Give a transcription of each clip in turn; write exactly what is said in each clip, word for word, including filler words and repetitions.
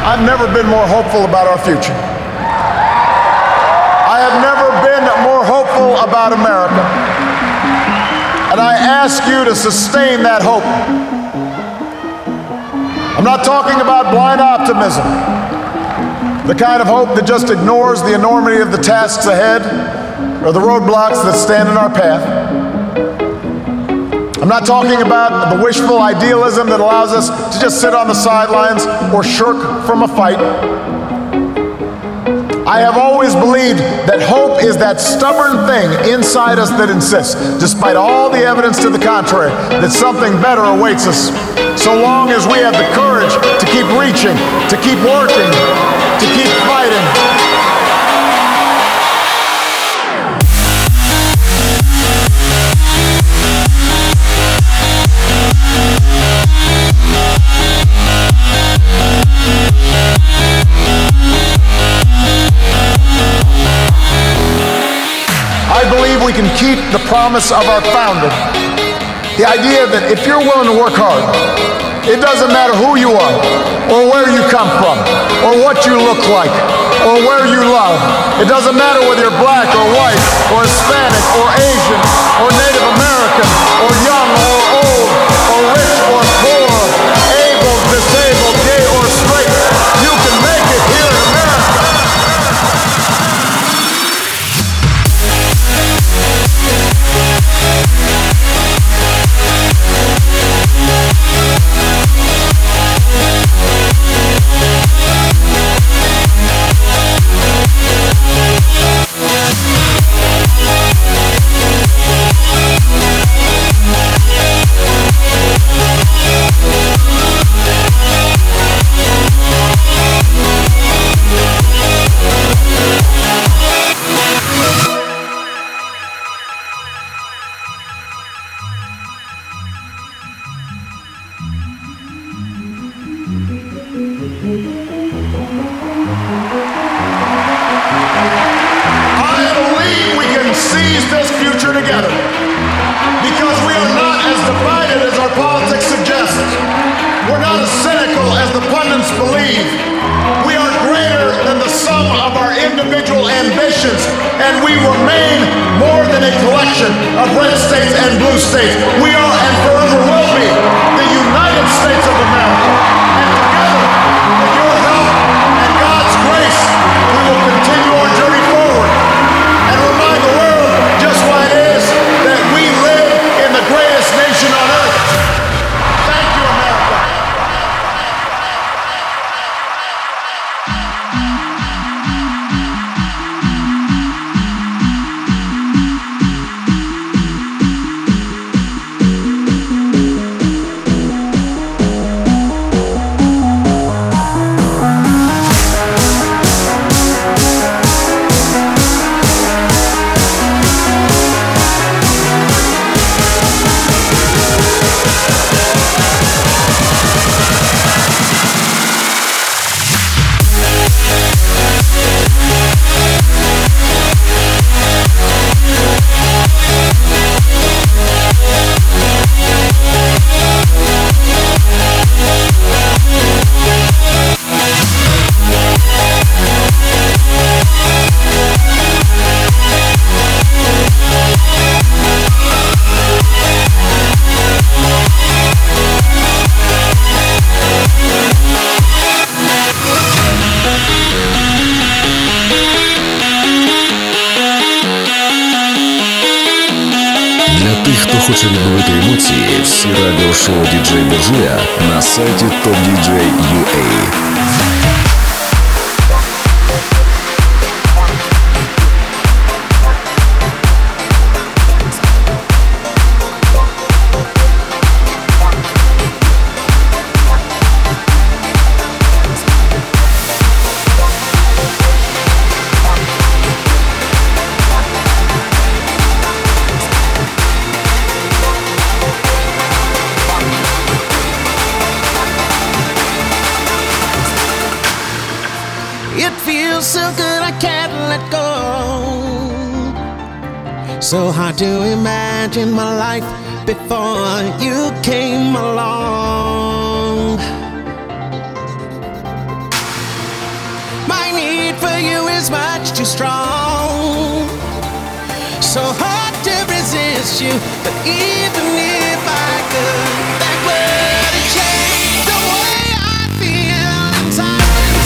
I've never been more hopeful about our future. I have never been more hopeful about America. And I ask you to sustain that hope. I'm not talking about blind optimism, the kind of hope that just ignores the enormity of the tasks ahead or the roadblocks that stand in our path. I'm not talking about the wishful idealism that allows us to just sit on the sidelines or shirk from a fight. I have always believed that hope is that stubborn thing inside us that insists, despite all the evidence to the contrary, that something better awaits us, so long as we have the courage to keep reaching, to keep working, to keep fighting. I believe we can keep the promise of our founding. The idea that if you're willing to work hard, it doesn't matter who you are, or where you come from, or what you look like, or where you love. It doesn't matter whether you're black or white, or Hispanic, or Asian, or Native American, or young or old, or rich or poor, able, disabled, gay or straight. You can make it here in America. Хоче відновити емоції, всі радіошоу діджей Буржуя на сайті топ ді джей точка ю а. It feels so good I can't let go. So hard to imagine my life before you came along. is much too strong. So hard to resist you, but even if I could, that wouldn't change the way I feel inside.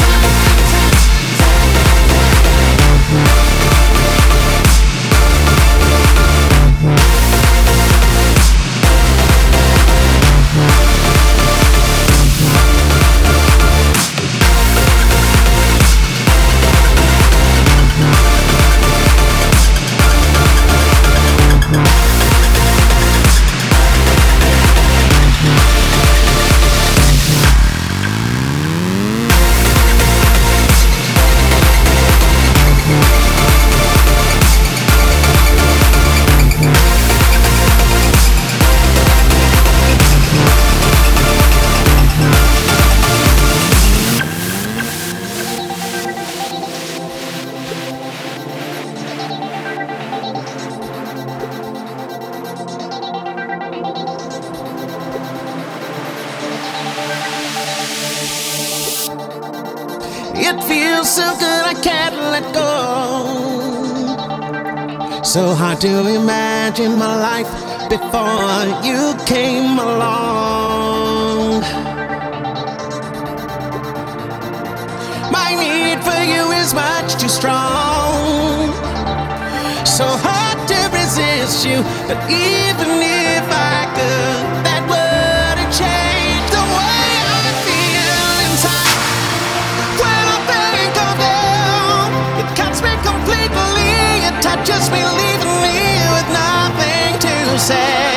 It feels so good I can't let go. So hard to imagine my life before you came along. My need for you is much too strong. So hard to resist you, but even if I could, that wouldn't change the way I feel inside. When I think of you, it cuts me completely. It touches me, leaving me with nothing to say.